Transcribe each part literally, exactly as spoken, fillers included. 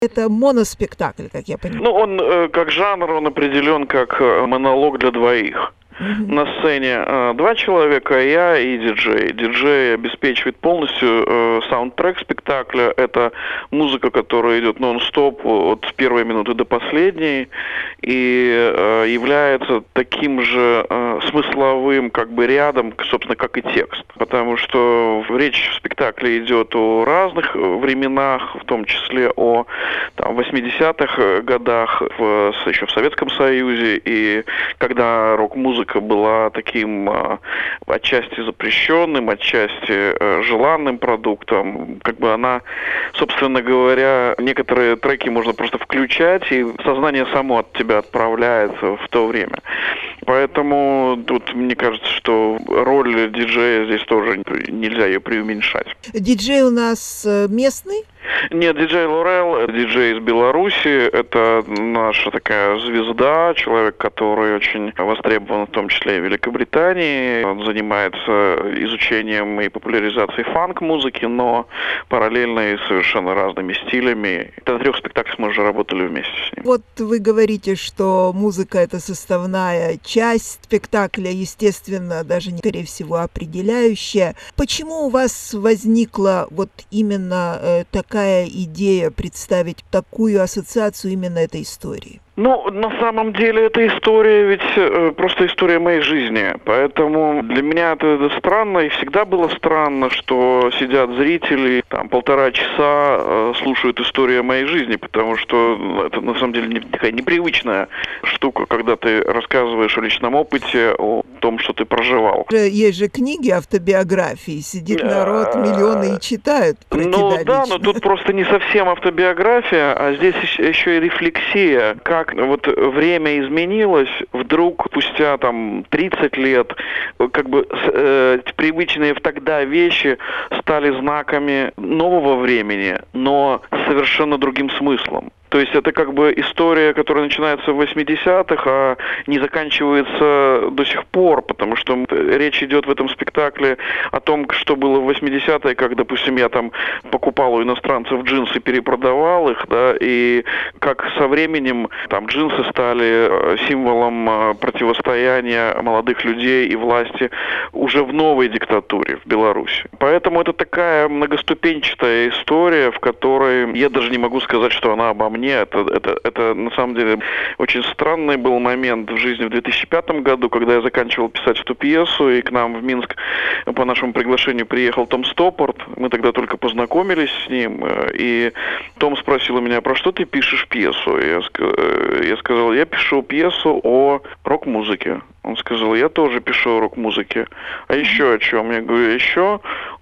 Это моноспектакль, как я понимаю. Ну, он э, как жанр, он определен как э, монолог для двоих. Мгм. На сцене э, два человека, я и диджей. Диджей обеспечивает полностью э, саундтрек спектакля. Это музыка, которая идет нон-стоп от первой минуты до последней и э, является таким же э, смысловым как бы рядом, собственно, как и текст. Потому что речь в спектакле идет о разных временах, в том числе о там, восьмидесятых годах в, еще в Советском Союзе, и когда рок-музыка была таким а, отчасти запрещенным, отчасти а, желанным продуктом. Как бы она, собственно говоря, некоторые треки можно просто включать, и сознание само от тебя отправляется в то время. Поэтому тут, мне кажется, что роль диджея здесь тоже нельзя ее преуменьшать. Диджей у нас э, местный? Нет, диджей Лорел, диджей из Беларуси, это наша такая звезда, человек, который очень востребован, в том числе и в Великобритании. Он занимается изучением и популяризацией фанк-музыки, но параллельно и совершенно разными стилями. На трех спектаклях мы уже работали вместе с ним. Вот вы говорите, что музыка — это составная часть спектакля, естественно, даже, скорее всего, определяющая. Почему у вас возникла вот именно э, такая идея представить такую ассоциацию именно этой истории? Ну, на самом деле, эта история ведь э, просто история моей жизни. Поэтому для меня это, это странно, и всегда было странно, что сидят зрители, там, полтора часа э, слушают историю моей жизни, потому что это, на самом деле, не, такая непривычная штука, когда ты рассказываешь о личном опыте, о том, что ты проживал. Есть же книги, автобиографии, сидит народ, миллионы и читают про Ну тебя да, лично. но тут просто не совсем автобиография, а здесь еще и рефлексия, как вот время изменилось, вдруг спустя там тридцать лет, как бы э, привычные в тогда вещи стали знаками нового времени, но с совершенно другим смыслом. То есть это как бы история, которая начинается в восьмидесятых, а не заканчивается до сих пор, потому что речь идет в этом спектакле о том, что было в восьмидесятые, как, допустим, я там покупал у иностранцев джинсы, перепродавал их, да, и как со временем там джинсы стали символом противостояния молодых людей и власти уже в новой диктатуре в Беларуси. Поэтому это такая многоступенчатая история, в которой я даже не могу сказать, что она обо мне. Это, это, это на самом деле очень странный был момент в жизни в две тысячи пятом году, когда я заканчивал писать эту пьесу, и к нам в Минск по нашему приглашению приехал Том Стоппорт. Мы тогда только познакомились с ним, и Том спросил у меня: про что ты пишешь пьесу? Я, я сказал: я пишу пьесу о рок-музыке. Он сказал: я тоже пишу о рок-музыке. А еще о чем? Я говорю: еще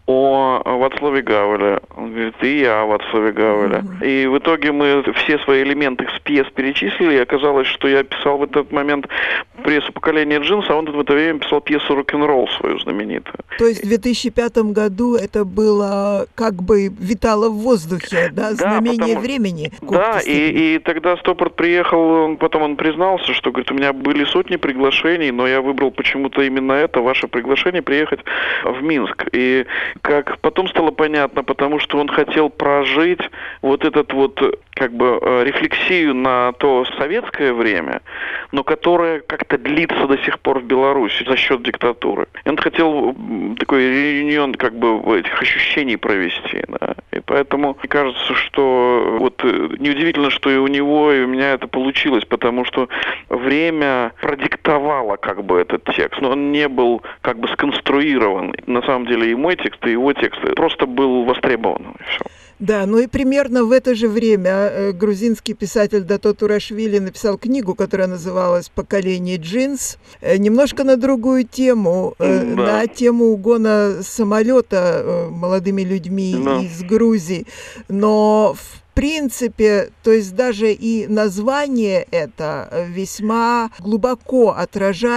о Вацлаве Гавеле. Он говорит: и я о Вацлаве Гавеле. Mm-hmm. И в итоге мы все свои элементы с пьес перечислили, и оказалось, что я писал в этот момент пьесу «Поколение джинс», а он в это время писал пьесу «Рок-н-ролл» свою знаменитую. То есть в две тысячи пятом году это было как бы витало в воздухе, да, знамение да, потому... времени. Да, и, и тогда Стоппорт приехал, он, потом он признался, что, говорит, у меня были сотни приглашений, но я выбрал почему-то именно это, ваше приглашение, приехать в Минск. И как потом стало понятно, потому что он хотел прожить вот этот вот как бы рефлексию на то советское время, но которое как-то длится до сих пор в Беларуси за счет диктатуры. И он хотел такой реюнион как бы этих ощущений провести, да. И поэтому мне кажется, что вот неудивительно, что и у него, и у меня это получилось, потому что время продиктовало как бы этот текст, но он не был как бы сконструирован. На самом деле и мой текст, и его текст просто был востребован, и все. Да, ну и примерно в это же время грузинский писатель Дато Турашвили написал книгу, которая называлась «Поколение джинс», немножко на другую тему, да. На тему угона самолета молодыми людьми да. из Грузии, но в В принципе, то есть даже и название это весьма глубоко отражает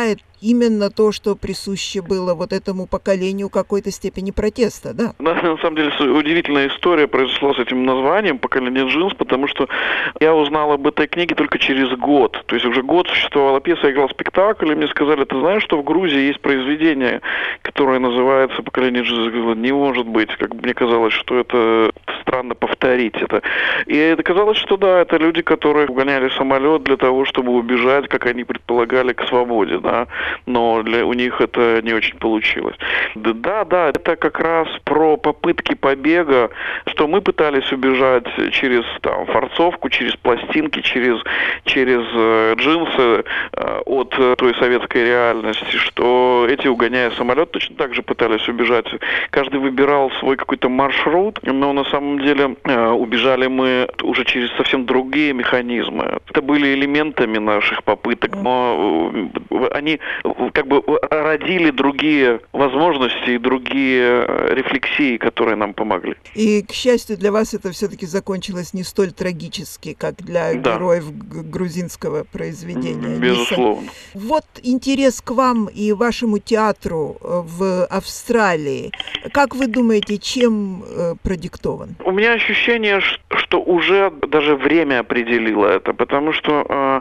именно то, что присуще было вот этому поколению какой-то степени протеста, да? Да, на самом деле удивительная история произошла с этим названием «Поколение джинс», потому что я узнал об этой книге только через год. То есть уже год существовала пьеса, я играл спектакль, и мне сказали: ты знаешь, что в Грузии есть произведение, которое называется «Поколение джинс»? Я говорю: не может быть. Как бы мне казалось, что это странно повторить это. И оказалось, что да, это люди, которые угоняли самолет для того, чтобы убежать, как они предполагали, к свободе, да. Но для, у них это не очень получилось. Да, да, это как раз про попытки побега, что мы пытались убежать через там форцовку, через пластинки, через, через э, джинсы э, от э, той советской реальности, что эти, угоняя самолет, точно так же пытались убежать. Каждый выбирал свой какой-то маршрут, но на самом деле э, убежали мы уже через совсем другие механизмы. Это были элементами наших попыток, но э, они как бы родили другие возможности и другие рефлексии, которые нам помогли. И, к счастью, для вас это все-таки закончилось не столь трагически, как для да. героев грузинского произведения. Безусловно. Вот интерес к вам и вашему театру в Австралии. Как вы думаете, чем э, продиктован? У меня ощущение, что уже даже время определило это, потому что э,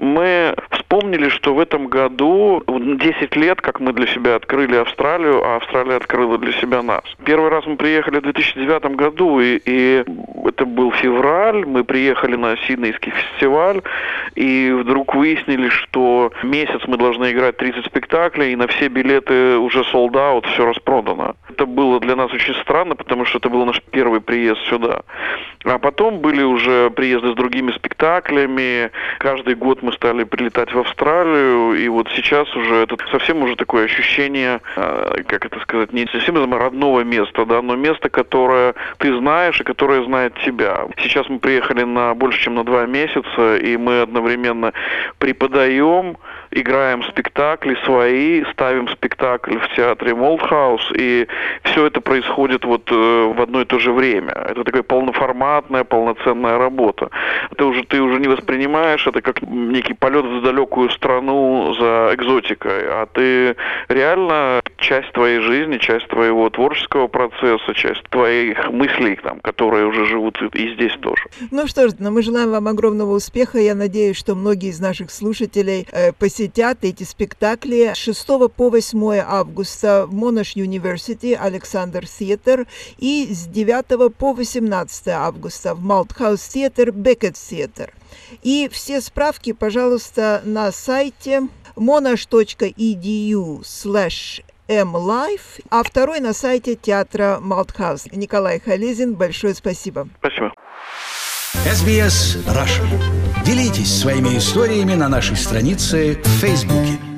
мы вспомнили, что в этом году десять лет, как мы для себя открыли Австралию, а Австралия открыла для себя нас. Первый раз мы приехали в две тысячи девятом году, и, и это был февраль, мы приехали на Сиднейский фестиваль, и вдруг выяснили, что месяц мы должны играть тридцать спектаклей, и на все билеты уже sold out, все распродано. Это было для нас очень странно, потому что это был наш первый приезд сюда. А потом были уже приезды с другими спектаклями, каждый год мы стали прилетать в Австралию, и вот сейчас уже это совсем уже такое ощущение, как это сказать, не совсем родного места, да, но место, которое ты знаешь и которое знает тебя. Сейчас мы приехали на больше, чем на два месяца, и мы одновременно преподаем, играем спектакли свои, ставим спектакль в театре Молдхаус, и все это происходит вот э, в одно и то же время. Это такая полноформатная, полноценная работа. Это уже, ты уже не воспринимаешь это как некий полет в далекую страну за экзотикой, а ты реально часть твоей жизни, часть твоего творческого процесса, часть твоих мыслей, там, которые уже живут и, и здесь тоже. Ну что ж, ну мы желаем вам огромного успеха. Я надеюсь, что многие из наших слушателей э, посетят эти спектакли с шестого по восьмое августа в Monash University Alexander Theatre и с девятого по восемнадцатое августа в Malthouse Theatre Beckett Theatre. И все справки, пожалуйста, на сайте monash.edu slash mlife, а второй на сайте театра Malthouse. Николай Халезин, большое спасибо. Спасибо. эс би эс Russian. Делитесь своими историями на нашей странице в Фейсбуке.